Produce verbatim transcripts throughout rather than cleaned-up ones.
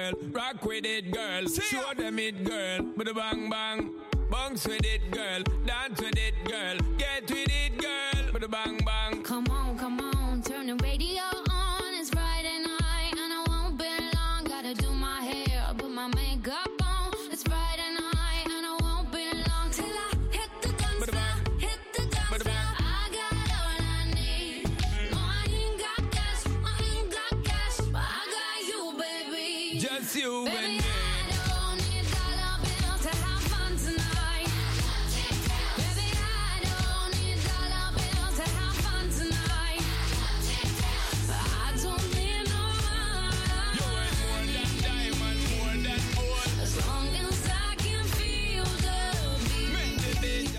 girl. Rock with it, girl. Show them it, girl. With a bang bang. Bounce with it, girl. Dance with it, girl. Get with it, girl. With a bang bang. Come on, come on. Turn the radio on. It's Friday night and I won't be long. Gotta do my hair, put my makeup on. It's Friday night and I won't be long till I hit the dance floor. Hit the dance floor. I got all I need. No, I ain't got cash. I ain't got cash, but I got you, baby. Just you Baby, and me. I don't need dollar bills to have fun tonight. Baby, I don't need dollar bills to have fun tonight. But I don't need no You ain't more money. than diamond, more than gold. As long as I can feel the beat. Make the beat.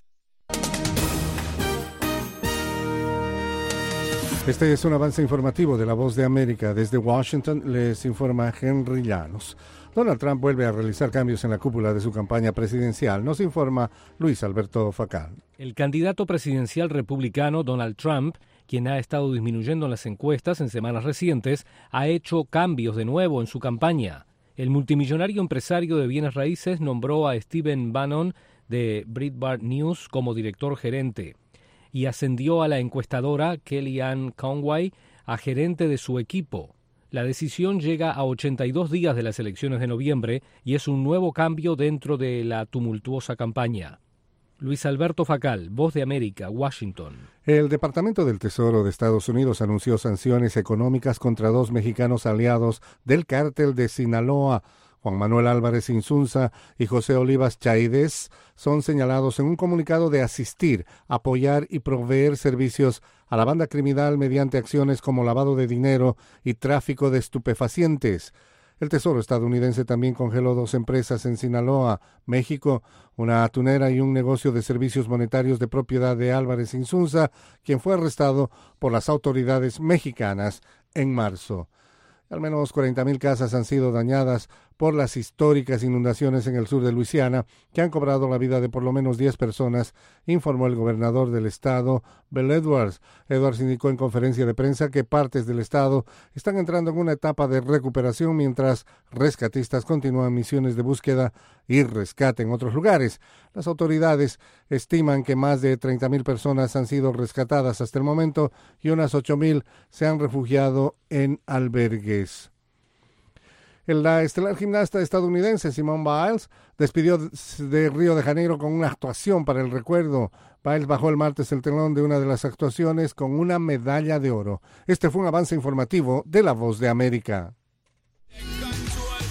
Este es un avance informativo de La Voz de América. Desde Washington les informa Henry Llanos. Donald Trump vuelve a realizar cambios en la cúpula de su campaña presidencial. Nos informa Luis Alberto Facal. El candidato presidencial republicano Donald Trump, quien ha estado disminuyendo en las encuestas en semanas recientes, ha hecho cambios de nuevo en su campaña. El multimillonario empresario de bienes raíces nombró a Stephen Bannon de Breitbart News como director gerente y ascendió a la encuestadora Kellyanne Conway a gerente de su equipo. La decisión llega a ochenta y dos días de las elecciones de noviembre y es un nuevo cambio dentro de la tumultuosa campaña. Luis Alberto Facal, Voz de América, Washington. El Departamento del Tesoro de Estados Unidos anunció sanciones económicas contra dos mexicanos aliados del cártel de Sinaloa. Juan Manuel Álvarez Insunza y José Olivas Chaidez son señalados en un comunicado de asistir, apoyar y proveer servicios a la banda criminal mediante acciones como lavado de dinero y tráfico de estupefacientes. El Tesoro estadounidense también congeló dos empresas en Sinaloa, México, una atunera y un negocio de servicios monetarios de propiedad de Álvarez Insunza, quien fue arrestado por las autoridades mexicanas en marzo. Al menos cuarenta mil casas han sido dañadas por las históricas inundaciones en el sur de Luisiana, que han cobrado la vida de por lo menos diez personas, informó el gobernador del estado, Bill Edwards. Edwards indicó en conferencia de prensa que partes del estado están entrando en una etapa de recuperación mientras rescatistas continúan misiones de búsqueda y rescate en otros lugares. Las autoridades estiman que más de treinta mil personas han sido rescatadas hasta el momento y unas ocho mil se han refugiado en albergues. La estelar gimnasta estadounidense Simone Biles despidió de Río de Janeiro con una actuación para el recuerdo. Biles bajó el martes el telón de una de las actuaciones con una medalla de oro. Este fue un avance informativo de La Voz de América.